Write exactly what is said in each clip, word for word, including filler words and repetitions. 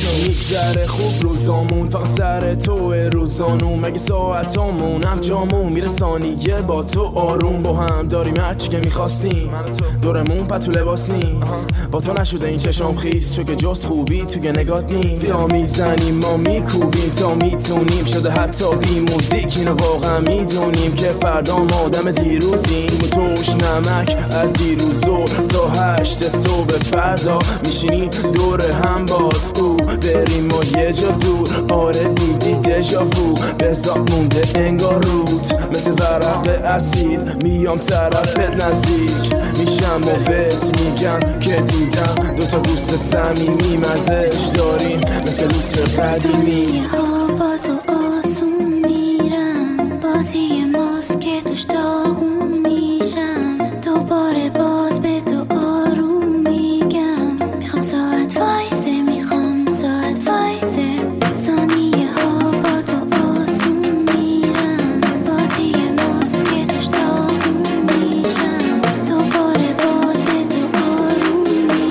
میگذره خوب روزامون، فقط سر توه روزانون، مگه ساعتامون هم جامون میره ثانیه با تو آروم. با هم داریم هرچی که میخواستیم، دورمون پتو لباس نیست، با تو نشده این چشام خیس، چون که جست خوبی توی نگات نیست. تا میزنیم ما میکوبیم تا میتونیم، شده حتی بی موزیک اینو واقعا میدونیم که فردا ما آدم دیروزیم. توش نمک از دیروزو تا هشت صبح فردا میشینیم دور هم باز او بریم ما یه جا دور. آره دیدی دژاوو بزاد مونده انگار رود، مثل ورق اسید میام طرفت نزدیک میشم و بهت میگم که دیدم دوتا دوست صمیمی مرزش داریم مثل لوس قدیمی. ها با تو آسون میرن، بازی ماست که توش داغون میشن، دوباره باز به تو آروم میگم میخوام ساعت وایسه، میخوام ساعت وایسه. ثانیه ها با تو آسون میرن، بازی ماست که توش داغون میشن، دوباره باز به تو آروم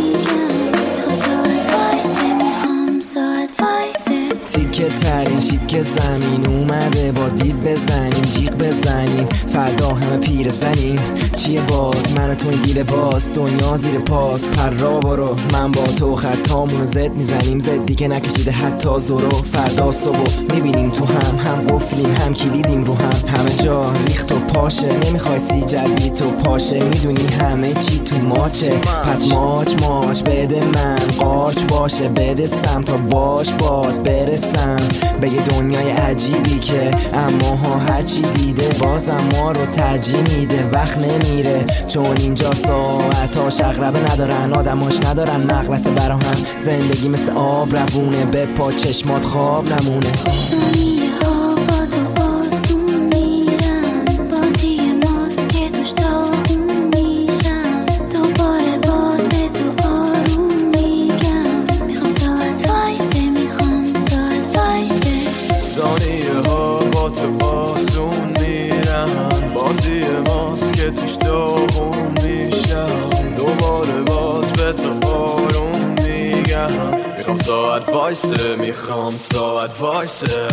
میگم میخوام ساعت وایسه، میخوام ساعت وایسه. تیکه ترین شیک زمین اومده، باز دید بزنیم جیغ بزنیم فردا همه پیر زنیم. چیه باز من و تو گیره باز دنیا زیر پاس، پر را برو من با تو خطامونو زد میزنیم، زدی که نکشیده حتی زورو. فردا صبح میبینیم تو هم هم قفلیم هم کلیدیم رو هم، همه جا ریخت و پاشه، نمیخوای سی جدی تو پاشه، میدونی همه چی تو ماچه. پس ماچ ماچ بده من قاچ باشه، بده سم تا باش باد برسم به یه دنیای عجیبی که اما ها هرچی دیده بازم ما رو ترجیح میده. وقت نمیره چون اینجا ساعتاش اغربه ندارن، آدماش ندارن نقلت برا هم، زندگی مثل آب روونه به پا چشمات خواب نمونه. ثانیه ها با تو آسون میرن، بازی ماست که توش داغون میشن، دوباره باز به تو آروم میگم میخوام ساعت وایسه، میخوام ساعت وایسه. ثانیه ها با تو آسون میرن، بازی ماست که توش داغون میشن، دوباره باز به تو آروم میگم میخوام ساعت وایسه، میخوام ساعت وایسه.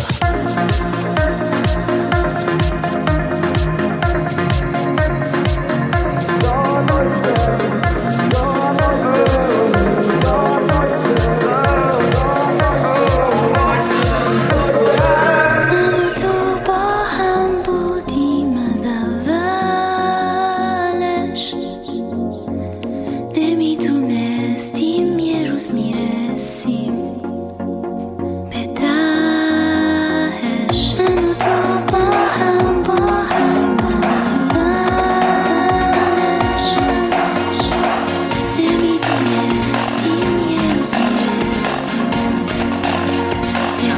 نمیتونستیم یه روز میرسیم به تهش، من و تو با هم با هم اولش. نمیتونستیم یه روز میرسیم به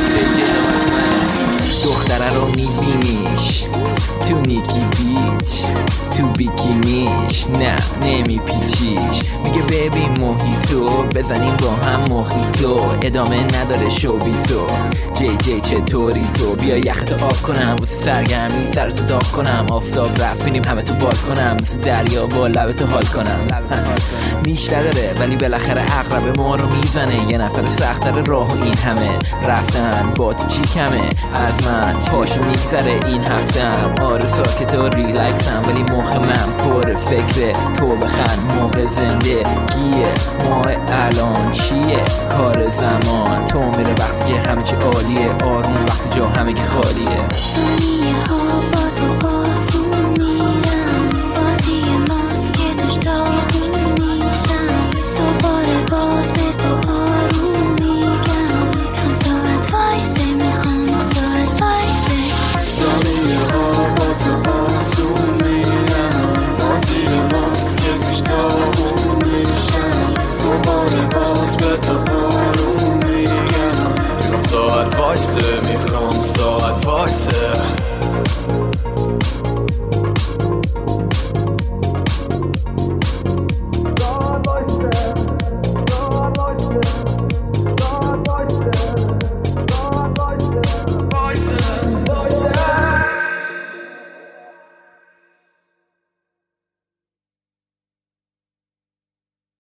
تهش. دختره رو میبینیش تو نیکی بیچ تو بیکینیش، نه نمیپیچیش، میگه ببین موهیتو بزنیم با هم موهیتو، ادامه نداره شو بی تو. جی جی چطوری تو؟ بیا یخت آب کنم واسه سرگرمی سرتو داغ کنم، آفتاب رفت بینیم همه تو بال کنم، مثل دریا با لبتو حال کنم. نیش نداره ولی بالاخره عقرب ما رو میزنه، یه نفر سخت‌تر راه و این همه رفتن با تو چی کمه از من پاشو میگذره این هفتم. آره ساکت و ریلکسم ولی مخ من پر فکره، تو بخند موقع زنده گیه ماه الان چیه کار زمان، تو میره وقتی که همه چی عالیه، آروم وقتی جا همه که خالیه. ثانیه ها